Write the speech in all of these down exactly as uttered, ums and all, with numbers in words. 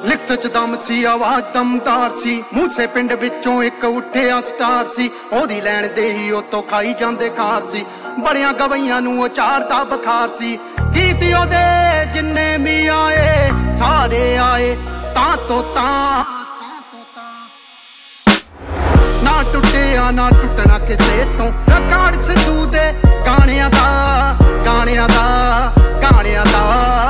लिखत च दम सी आवाज दमदार सी मूसे पिंड विचों एक उठिया स्टार सी ओदी लैण दे ही उतों खाई जांदे खार सी बड़ियां गवैयां नूं उचारदा बखार सी गीत ओदे जिन्ने भी आए सारे आए तां तो तां ना टुटिया ना टुटना किसे तो रिकॉर्ड सिद्धू दे गाणियां दा गाणियां दा गाणियां दा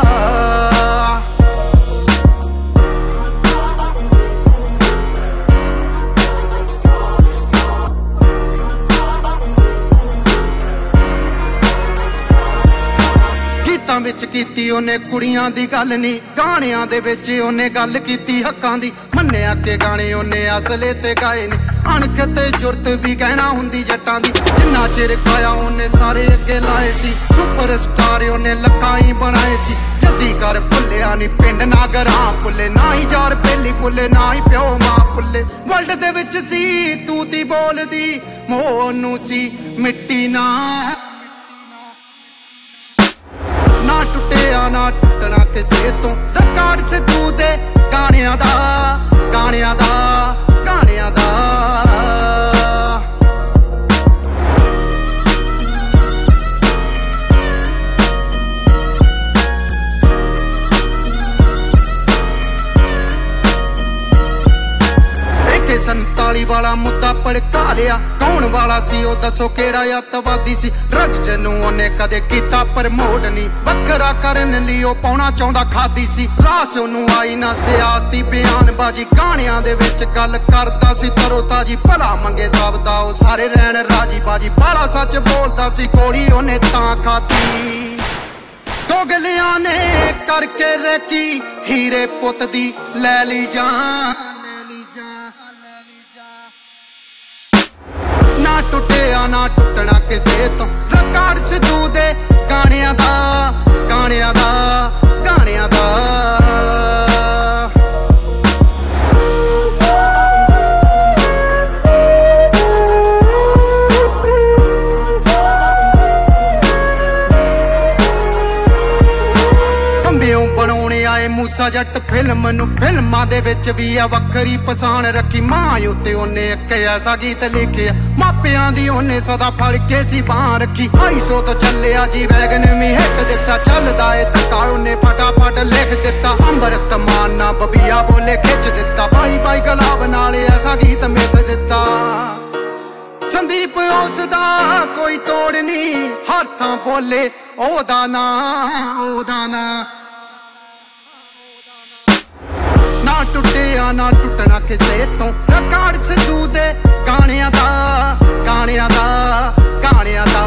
गीतां विच कीती ओने कुड़ियां दी गल नी गाणियां दे विच ओने गल कीती हक्कां दी मन्निया के गाने ओने असले ते गाए ने अणख ते जुरत भी कहना हुंदी जट्टां दी जिन्ना चिर खाया ओने सारे अगे लाए सी सुपर स्टार ओने लक्कां ही बनाए सी जल्दी कर भुल्लिया नी पिंड ना घरां भुल्ले ना ही यार बेली भुल्ले ना ही प्यो मां भुल्ले वर्ल्ड दे विच सी तू ती बोलदी मोनू सी मिट्टी ना ना टुटिया ना टुटना किसे तो रिकॉर्ड सिद्धू दे गाणियां दा गाणियां दा गाणियां दा संताली वाला मुद्दा भड़का लिया कौन वाला सी ओ दसो केड़ा अतवादी सी ड्रग्स नूं ओने कदे कीता प्रमोट नी वखरा करन लई ओ पाउणा चाहुंदा खादी सी रास ओनू आई ना सियासती बयानबाजी गाणियां दे विच गल करदा सी तरो ताजी भला मंगे सब दा ओ सारे रहण राजी बाजी बाला सच बोलदा सी गोली ओने तां खादी दोगलियां ने करके रखी हीरे पुत दी लै ली जान ना टुटिया ना टुटना किसे तो रिकॉर्ड सिद्धू दे गाणियां दा गाणियां दा गाणियां दा बनाने आए मूसा जट फिल्म नू फिल्मां दे विच भी आ वखरी पछाण रखी मां उत्ते ओने इक ऐसा गीत लिखिया मापियां दी ओने सदा फड़ के सी बां रखी आई सौ तो चलिया जी वैगन भी हिट दिता चलदा ए धक्का ओने फटाफट लिख दिता अमृत माना बबिया बोले खिच दिता भाई भाई गुलाब नाल ऐसा गीत मिथ दिता संदीप उसदा कोई तोड़ नहीं हर थां बोले ओदा ना ओदा ना ना टुटिया ना टुटना किसे तो रिकॉर्ड सिद्धू दे गाणियां दा गाणियां दा गाणियां दा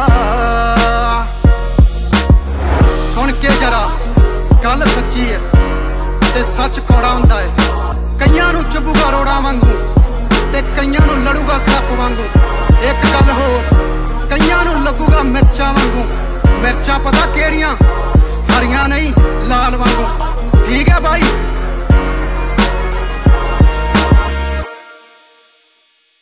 सुन के जरा गल सच्ची है ते सच कौड़ा हुंदा है कईयां नूं चबूगा रोड़ा वांगू ते कईयां नूं लड़ूगा सप वांगू एक गल हो कईयां नूं लगूगा मिर्चां वांगू मिर्चां पता केड़ियां हरियां नहीं लाल वांगू ठीक है भाई।